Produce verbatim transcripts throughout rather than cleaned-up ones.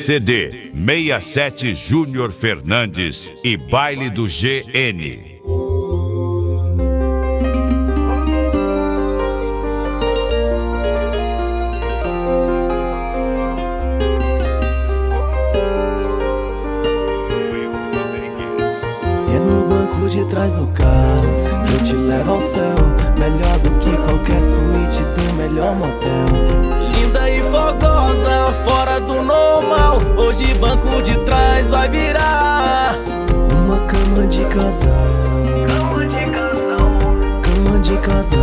C D sessenta e sete Júnior Fernandes e Baile do G N. É no banco de trás do carro que eu te levo ao céu, melhor do que qualquer suíte do melhor motel. Linda e fogosa, fora do normal. Hoje banco de trás vai virar uma cama de casal. Cama de casal. Cama de casal.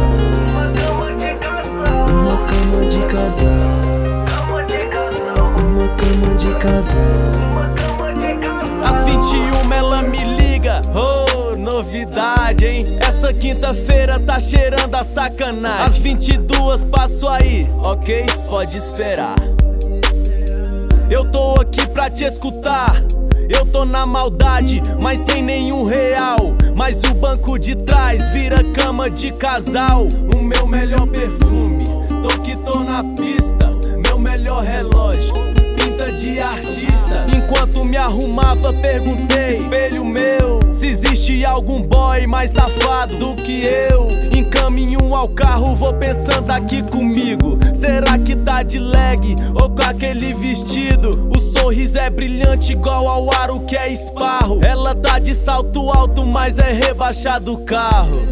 Uma cama de casal. Uma cama de casal. Cama de casal. Uma cama de casal. Uma cama de casal. Às vinte e uma ela me liga, oh, novidade, hein? Essa quinta-feira tá cheirando a sacanagem. Às vinte e duas passo aí, ok? Pode esperar. Eu tô aqui pra te escutar. Eu tô na maldade, mas sem nenhum real. Mas o banco de trás vira cama de casal. O meu melhor perfume, tô que tô na pista. Meu melhor relógio, pinta de artista. Enquanto me arrumava perguntei, espelho meu, se existe algum boy mais safado do que eu. Encaminho ao carro, vou pensando aqui comigo. Será que tá de leg ou com aquele vestido? O sorriso é brilhante igual ao aro que é esparro. Ela tá de salto alto, mas é rebaixado o carro.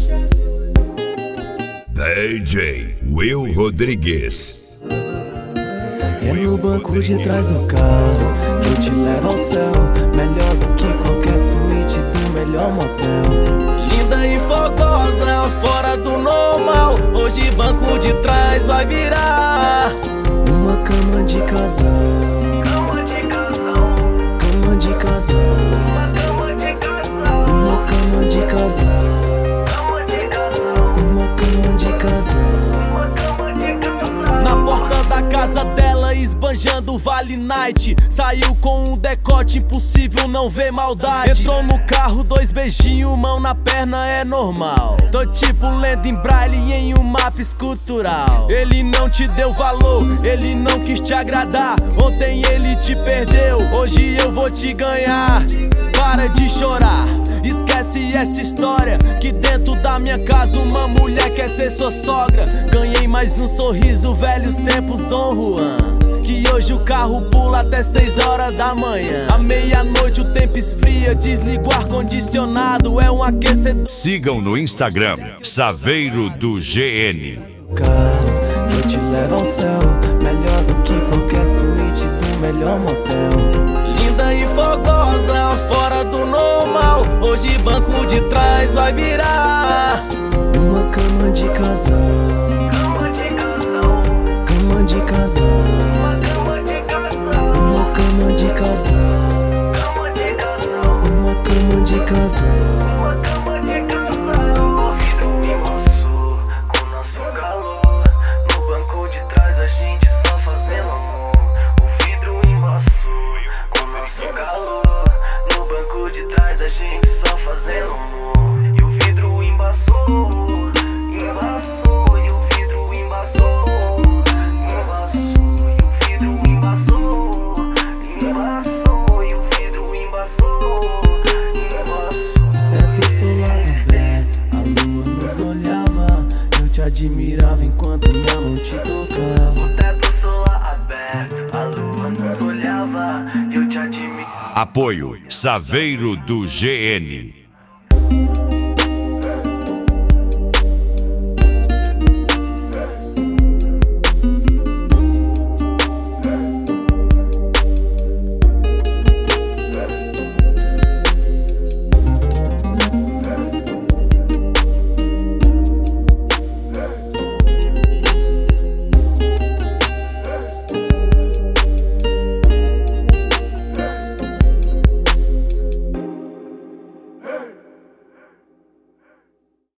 D J Will Rodrigues. É no banco de trás do carro que eu te levo ao céu, melhor do que qualquer suíte do melhor motel. Linda e fogosa, fora do normal. Hoje banco de trás vai virar uma cama de casal. Cama de casal. Cama de casal. Uma cama de casal. Uma cama de casal. Cama de casal. Uma cama de casal. Uma cama de casal. Na porta da casa dela, esbanjando Vale Night. Saiu com um decote, impossível não ver maldade. Entrou no carro, dois beijinhos, mão na perna é normal. Tô tipo lendo em braille em um mapa escultural. Ele não te deu valor, ele não quis te agradar. Ontem ele te perdeu, hoje eu vou te ganhar. Para de chorar, esquece essa história, que dentro da minha casa uma mulher quer ser sua sogra. Ganhei mais um sorriso, velhos tempos Dom Juan, que hoje o carro pula até seis horas da manhã. À meia-noite o tempo esfria, desliga o ar-condicionado, é um aquecedor. Sigam no Instagram Saveiro do G N. Carro que eu te levo ao céu, melhor do que qualquer suíte do melhor motel. Linda e fogosa, fora do normal. Hoje banco de trás vai virar uma cama de casal. Cama de casal. Cama de casal. Uma cama de casal. Uma cama de casal. Cama de casal. Uma cama de casal. Uma cama de casal. O vidro embaçou com nosso calor. No banco de trás a gente só fazendo amor. O vidro embaçou com nosso calor. No banco de trás a gente só fazendo amor. E o vidro embaçou. Embaçou e o vidro embaçou. Embaçou e o vidro embaçou. Embaçou e o vidro embaçou. Embaçou. Teto solar aberto, a lua nos olhava. Eu te admirava enquanto minha mão te tocava. O teto solar aberto, a lua nos olhava. Eu te admiro. Apoio Saveiro do G N.